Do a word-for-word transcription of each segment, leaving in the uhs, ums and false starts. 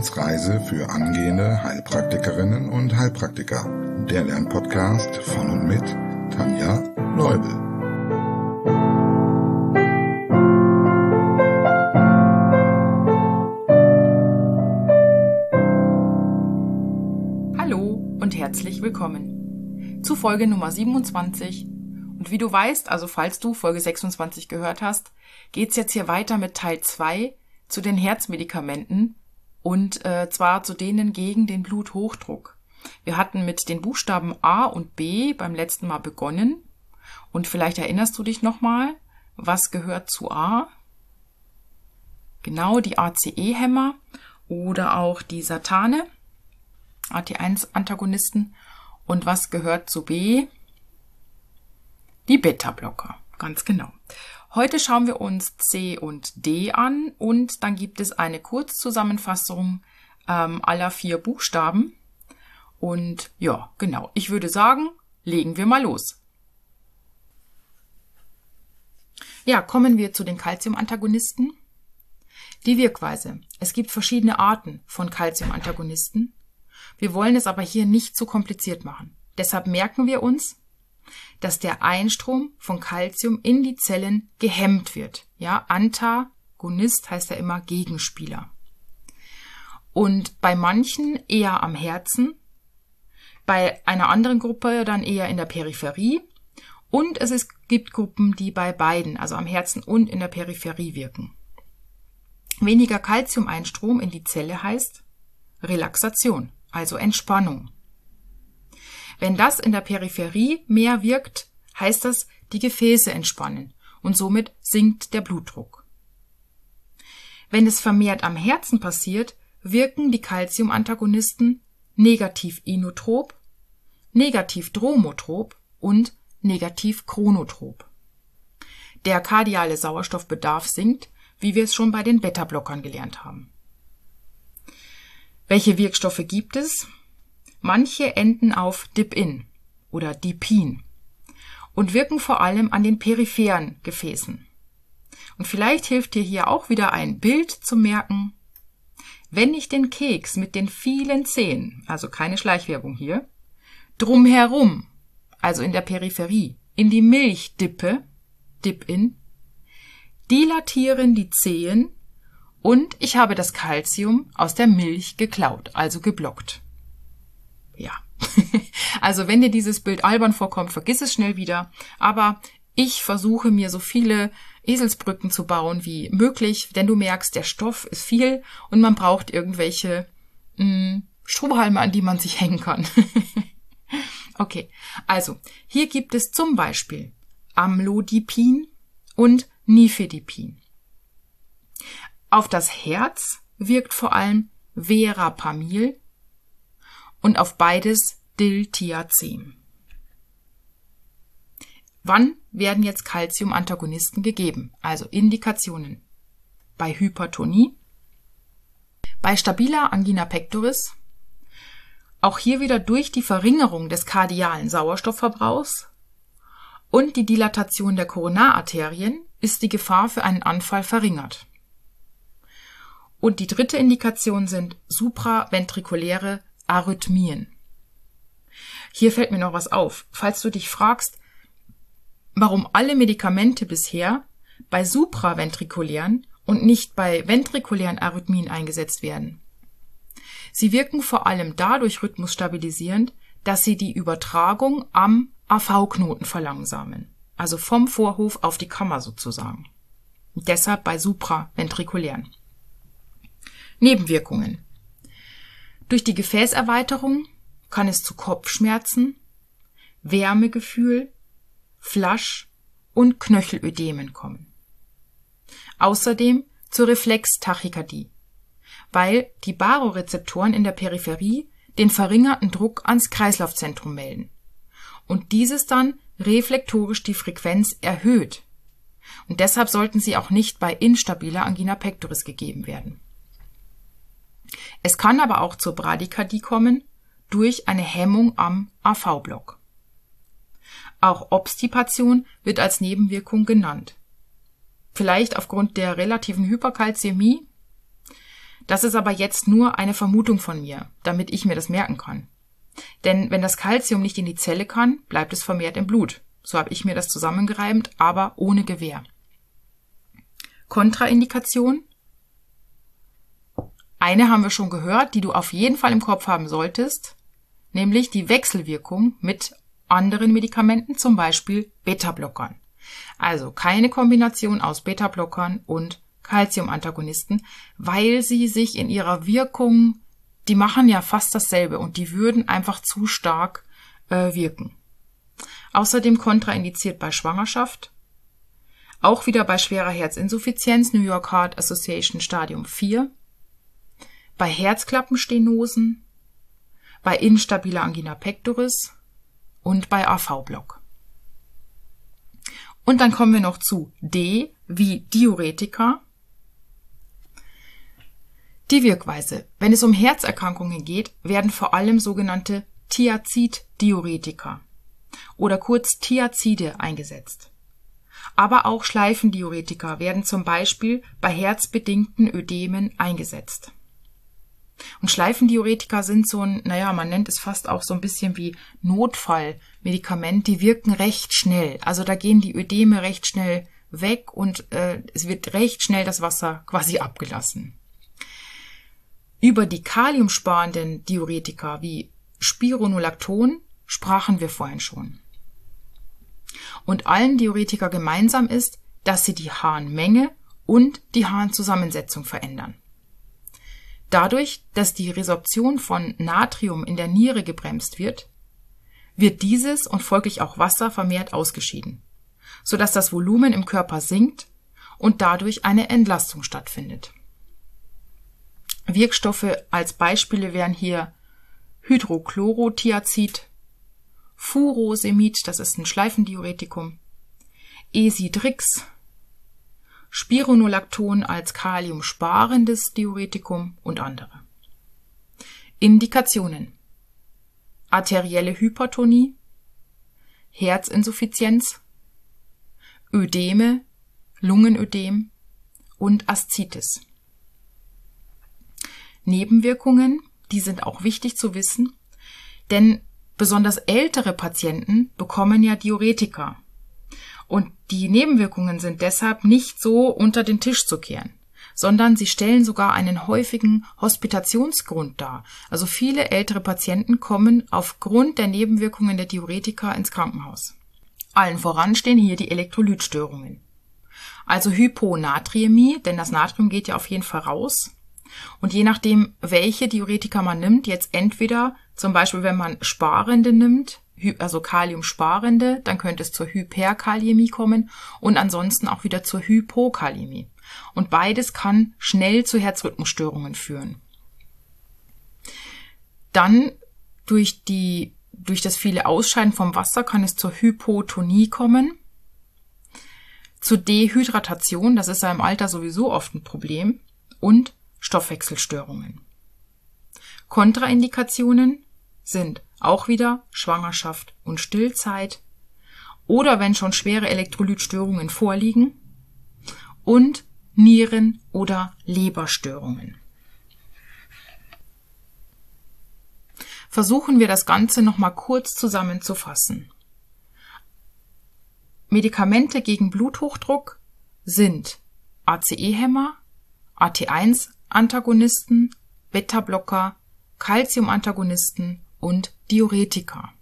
Wissensreise für angehende Heilpraktikerinnen und Heilpraktiker. Der Lernpodcast von und mit Tanja Leubel. Hallo und herzlich willkommen zu Folge Nummer siebenundzwanzig. Und wie du weißt, also falls du Folge sechsundzwanzig gehört hast, geht's jetzt hier weiter mit Teil zwei zu den Herzmedikamenten und äh, zwar zu denen gegen den Bluthochdruck. Wir hatten mit den Buchstaben A und B beim letzten Mal begonnen und vielleicht erinnerst du dich nochmal, was gehört zu A? Genau, die A C E-Hämmer oder auch die Satane, A T eins Antagonisten. Und was gehört zu B? Die Beta-Blocker, ganz genau. Heute schauen wir uns C und D an und dann gibt es eine Kurzzusammenfassung ähm, aller vier Buchstaben. Und ja, genau, ich würde sagen, legen wir mal los. Ja, kommen wir zu den Calcium-Antagonisten. Die Wirkweise. Es gibt verschiedene Arten von Calcium-Antagonisten. Wir wollen es aber hier nicht zu kompliziert machen. Deshalb merken wir uns, dass der Einstrom von Calcium in die Zellen gehemmt wird. Ja, Antagonist heißt ja immer Gegenspieler. Und bei manchen eher am Herzen, bei einer anderen Gruppe dann eher in der Peripherie. Und es ist, gibt Gruppen, die bei beiden, also am Herzen und in der Peripherie wirken. Weniger Calcium-Einstrom in die Zelle heißt Relaxation, also Entspannung. Wenn das in der Peripherie mehr wirkt, heißt das, die Gefäße entspannen und somit sinkt der Blutdruck. Wenn es vermehrt am Herzen passiert, wirken die Calcium-Antagonisten negativ inotrop, negativ dromotrop und negativ chronotrop. Der kardiale Sauerstoffbedarf sinkt, wie wir es schon bei den Beta-Blockern gelernt haben. Welche Wirkstoffe gibt es? Manche enden auf Dip-In oder Dipin und wirken vor allem an den peripheren Gefäßen. Und vielleicht hilft dir hier auch wieder ein Bild zu merken. Wenn ich den Keks mit den vielen Zähnen, also keine Schleichwerbung hier, drumherum, also in der Peripherie, in die Milch dippe, Dip-In, dilatieren die Zehen und ich habe das Calcium aus der Milch geklaut, also geblockt. Ja, also wenn dir dieses Bild albern vorkommt, vergiss es schnell wieder. Aber ich versuche mir so viele Eselsbrücken zu bauen wie möglich, denn du merkst, der Stoff ist viel und man braucht irgendwelche mh, Strohhalme, an die man sich hängen kann. Okay, also hier gibt es zum Beispiel Amlodipin und Nifedipin. Auf das Herz wirkt vor allem Verapamil und auf beides Diltiazem. Wann werden jetzt Calcium-Antagonisten gegeben? Also Indikationen. Bei Hypertonie, bei stabiler Angina pectoris, auch hier wieder durch die Verringerung des kardialen Sauerstoffverbrauchs und die Dilatation der Koronararterien ist die Gefahr für einen Anfall verringert. Und die dritte Indikation sind supraventrikuläre Arrhythmien. Hier fällt mir noch was auf. Falls du dich fragst, warum alle Medikamente bisher bei supraventrikulären und nicht bei ventrikulären Arrhythmien eingesetzt werden. Sie wirken vor allem dadurch rhythmusstabilisierend, dass sie die Übertragung am A V-Knoten verlangsamen, also vom Vorhof auf die Kammer sozusagen. Und deshalb bei supraventrikulären. Nebenwirkungen. Durch die Gefäßerweiterung kann es zu Kopfschmerzen, Wärmegefühl, Flasch- und Knöchelödemen kommen. Außerdem zur Reflextachykardie, weil die Barorezeptoren in der Peripherie den verringerten Druck ans Kreislaufzentrum melden und dieses dann reflektorisch die Frequenz erhöht. Und deshalb sollten sie auch nicht bei instabiler Angina pectoris gegeben werden. Es kann aber auch zur Bradykardie kommen durch eine Hemmung am A V-Block. Auch Obstipation wird als Nebenwirkung genannt. Vielleicht aufgrund der relativen Hyperkalzämie. Das ist aber jetzt nur eine Vermutung von mir, damit ich mir das merken kann. Denn wenn das Calcium nicht in die Zelle kann, bleibt es vermehrt im Blut. So habe ich mir das zusammengereimt, aber ohne Gewähr. Kontraindikation. Eine haben wir schon gehört, die du auf jeden Fall im Kopf haben solltest, nämlich die Wechselwirkung mit anderen Medikamenten, zum Beispiel Beta-Blockern. Also keine Kombination aus Beta-Blockern und Calcium-Antagonisten, weil sie sich in ihrer Wirkung, die machen ja fast dasselbe und die würden einfach zu stark äh, wirken. Außerdem kontraindiziert bei Schwangerschaft, auch wieder bei schwerer Herzinsuffizienz, New York Heart Association Stadium vier, bei Herzklappenstenosen, bei instabiler Angina pectoris und bei A V-Block. Und dann kommen wir noch zu D wie Diuretika. Die Wirkweise. Wenn es um Herzerkrankungen geht, werden vor allem sogenannte Thiazid-Diuretika oder kurz Thiazide eingesetzt. Aber auch Schleifendiuretika werden zum Beispiel bei herzbedingten Ödemen eingesetzt. Und Schleifendiuretika sind so ein, naja, man nennt es fast auch so ein bisschen wie Notfallmedikament, die wirken recht schnell. Also da gehen die Ödeme recht schnell weg und äh, es wird recht schnell das Wasser quasi abgelassen. Über die kaliumsparenden Diuretika wie Spironolacton sprachen wir vorhin schon. Und allen Diuretika gemeinsam ist, dass sie die Harnmenge und die Harnzusammensetzung verändern. Dadurch, dass die Resorption von Natrium in der Niere gebremst wird, wird dieses und folglich auch Wasser vermehrt ausgeschieden, sodass das Volumen im Körper sinkt und dadurch eine Entlastung stattfindet. Wirkstoffe als Beispiele wären hier Hydrochlorothiazid, Furosemid, das ist ein Schleifendiuretikum, Esidrix, Spironolacton als kaliumsparendes Diuretikum und andere. Indikationen: arterielle Hypertonie, Herzinsuffizienz, Ödeme, Lungenödem und Aszites. Nebenwirkungen, die sind auch wichtig zu wissen, denn besonders ältere Patienten bekommen ja Diuretika. Und die Nebenwirkungen sind deshalb nicht so unter den Tisch zu kehren, sondern sie stellen sogar einen häufigen Hospitationsgrund dar. Also viele ältere Patienten kommen aufgrund der Nebenwirkungen der Diuretika ins Krankenhaus. Allen voran stehen hier die Elektrolytstörungen. Also Hyponatriämie, denn das Natrium geht ja auf jeden Fall raus. Und je nachdem, welche Diuretika man nimmt, jetzt entweder zum Beispiel, wenn man Sparende nimmt, also Kaliumsparende, dann könnte es zur Hyperkaliämie kommen und ansonsten auch wieder zur Hypokaliämie. Und beides kann schnell zu Herzrhythmusstörungen führen. Dann durch die, durch das viele Ausscheiden vom Wasser kann es zur Hypotonie kommen, zur Dehydratation, das ist ja im Alter sowieso oft ein Problem, und Stoffwechselstörungen. Kontraindikationen sind auch wieder Schwangerschaft und Stillzeit oder wenn schon schwere Elektrolytstörungen vorliegen und Nieren- oder Leberstörungen. Versuchen wir das Ganze nochmal kurz zusammenzufassen. Medikamente gegen Bluthochdruck sind A C E-Hämmer, A T eins Antagonisten, Beta-Blocker, Calcium-Antagonisten und Diuretika.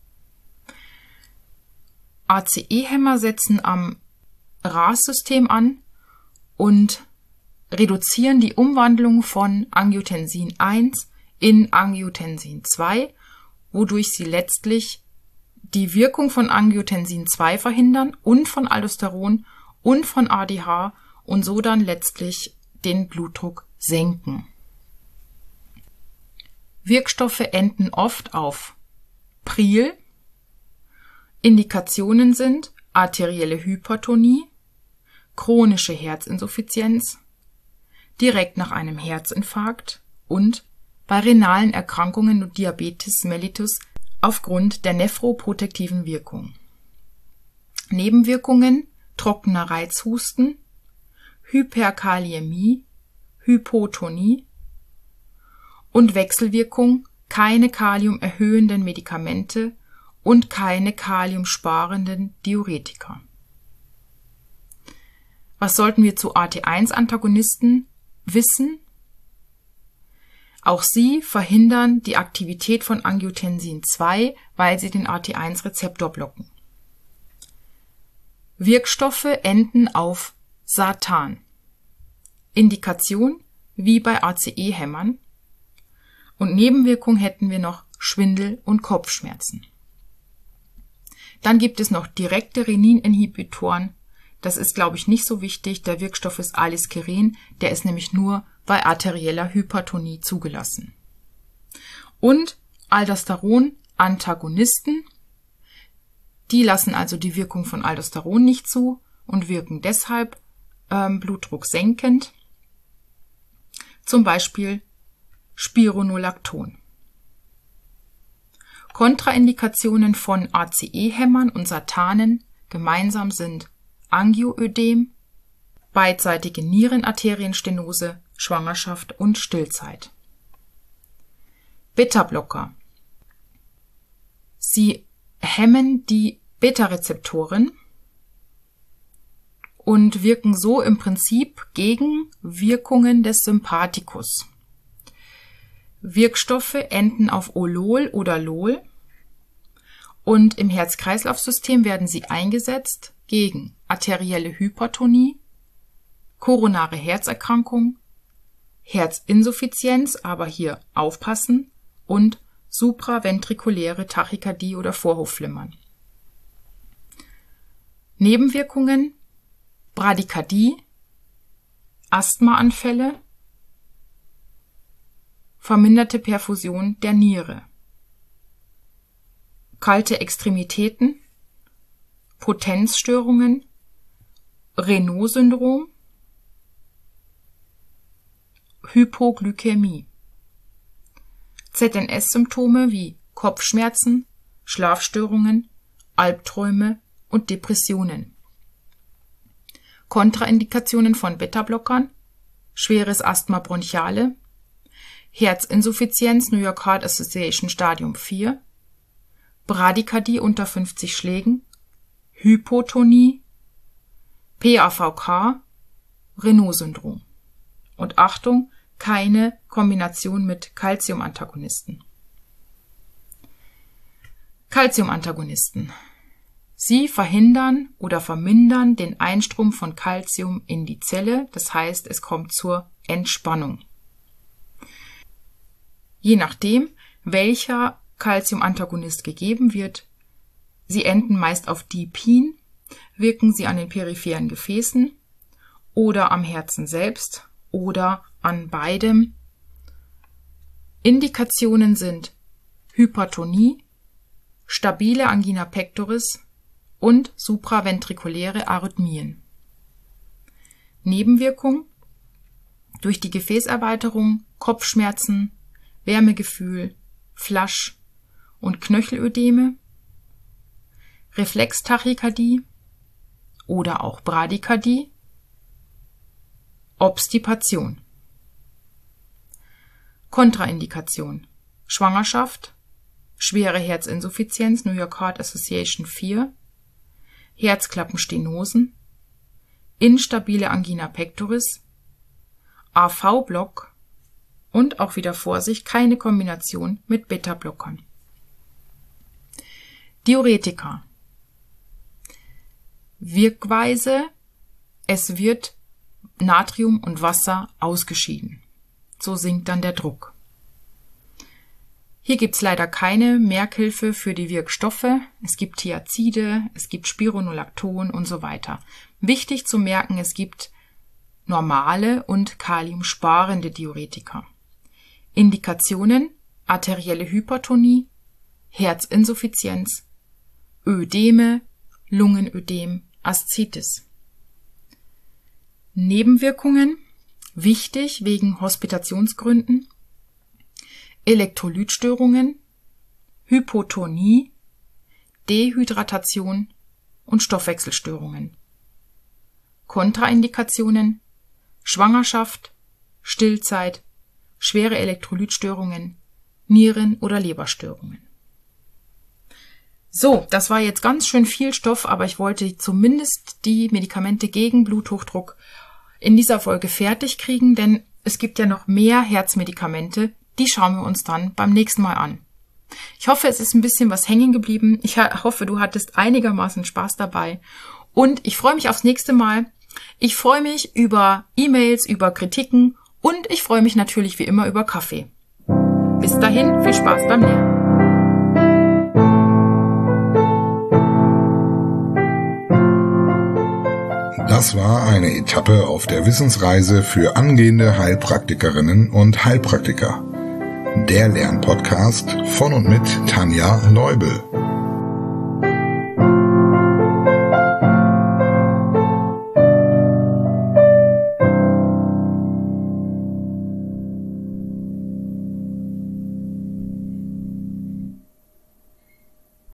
A C E-Hämmer setzen am R A S-System an und reduzieren die Umwandlung von Angiotensin eins in Angiotensin zwei, wodurch sie letztlich die Wirkung von Angiotensin zwei verhindern und von Aldosteron und von A D H und so dann letztlich den Blutdruck senken. Wirkstoffe enden oft auf Pril. Indikationen sind arterielle Hypertonie, chronische Herzinsuffizienz, direkt nach einem Herzinfarkt und bei renalen Erkrankungen und Diabetes mellitus aufgrund der nephroprotektiven Wirkung. Nebenwirkungen: trockener Reizhusten, Hyperkaliämie, Hypotonie, und Wechselwirkung, keine kaliumerhöhenden Medikamente und keine kaliumsparenden Diuretika. Was sollten wir zu A T eins Antagonisten wissen? Auch sie verhindern die Aktivität von Angiotensin zwei, weil sie den A T eins Rezeptor blocken. Wirkstoffe enden auf Satan. Indikation wie bei A C E-Hämmern. Und Nebenwirkung hätten wir noch Schwindel und Kopfschmerzen. Dann gibt es noch direkte Renin-Inhibitoren. Das ist, glaube ich, nicht so wichtig. Der Wirkstoff ist Aliskiren, der ist nämlich nur bei arterieller Hypertonie zugelassen. Und Aldosteron-Antagonisten, die lassen also die Wirkung von Aldosteron nicht zu und wirken deshalb ähm, Blutdruck senkend. Zum Beispiel Spironolacton. Kontraindikationen von A C E-Hämmern und Satanen gemeinsam sind Angioödem, beidseitige Nierenarterienstenose, Schwangerschaft und Stillzeit. Beta-Blocker. Sie hemmen die Beta-Rezeptoren und wirken so im Prinzip gegen Wirkungen des Sympathikus. Wirkstoffe enden auf Olol oder Lol und im Herz-Kreislauf-System werden sie eingesetzt gegen arterielle Hypertonie, koronare Herzerkrankung, Herzinsuffizienz, aber hier aufpassen, und supraventrikuläre Tachykardie oder Vorhofflimmern. Nebenwirkungen: Bradykardie, Asthmaanfälle, verminderte Perfusion der Niere, kalte Extremitäten, Potenzstörungen, Raynaud-Syndrom, Hypoglykämie, Z N S-Symptome wie Kopfschmerzen, Schlafstörungen, Albträume und Depressionen. Kontraindikationen von Beta-Blockern: schweres Asthma bronchiale, Herzinsuffizienz New York Heart Association Stadium vier, Bradykardie unter fünfzig Schlägen, Hypotonie, P A V K, Raynaud-Syndrom. Und Achtung, keine Kombination mit Calciumantagonisten. Calciumantagonisten. Sie verhindern oder vermindern den Einstrom von Calcium in die Zelle, das heißt, es kommt zur Entspannung. Je nachdem, welcher Calciumantagonist gegeben wird, sie enden meist auf Dipin, wirken sie an den peripheren Gefäßen oder am Herzen selbst oder an beidem. Indikationen sind Hypertonie, stabile Angina pectoris und supraventrikuläre Arrhythmien. Nebenwirkung: durch die Gefäßerweiterung Kopfschmerzen, Wärmegefühl, Flasch- und Knöchelödeme, Reflextachykardie oder auch Bradykardie, Obstipation. Kontraindikation: Schwangerschaft, schwere Herzinsuffizienz New York Heart Association vier, Herzklappenstenosen, instabile Angina pectoris, A V-Block und auch wieder Vorsicht, keine Kombination mit Beta-Blockern. Diuretika. Wirkweise: es wird Natrium und Wasser ausgeschieden. So sinkt dann der Druck. Hier gibt es leider keine Merkhilfe für die Wirkstoffe. Es gibt Thiazide, es gibt Spironolacton und so weiter. Wichtig zu merken, es gibt normale und kaliumsparende Diuretika. Indikationen: arterielle Hypertonie, Herzinsuffizienz, Ödeme, Lungenödem, Aszites. Nebenwirkungen: wichtig wegen Hospitationsgründen: Elektrolytstörungen, Hypotonie, Dehydratation und Stoffwechselstörungen. Kontraindikationen: Schwangerschaft, Stillzeit, schwere Elektrolytstörungen, Nieren- oder Leberstörungen. So, das war jetzt ganz schön viel Stoff, aber ich wollte zumindest die Medikamente gegen Bluthochdruck in dieser Folge fertig kriegen, denn es gibt ja noch mehr Herzmedikamente, die schauen wir uns dann beim nächsten Mal an. Ich hoffe, es ist ein bisschen was hängen geblieben. Ich hoffe, du hattest einigermaßen Spaß dabei und ich freue mich aufs nächste Mal. Ich freue mich über E-Mails, über Kritiken und ich freue mich natürlich wie immer über Kaffee. Bis dahin, viel Spaß beim Lernen. Das war eine Etappe auf der Wissensreise für angehende Heilpraktikerinnen und Heilpraktiker. Der Lernpodcast von und mit Tanja Leubel.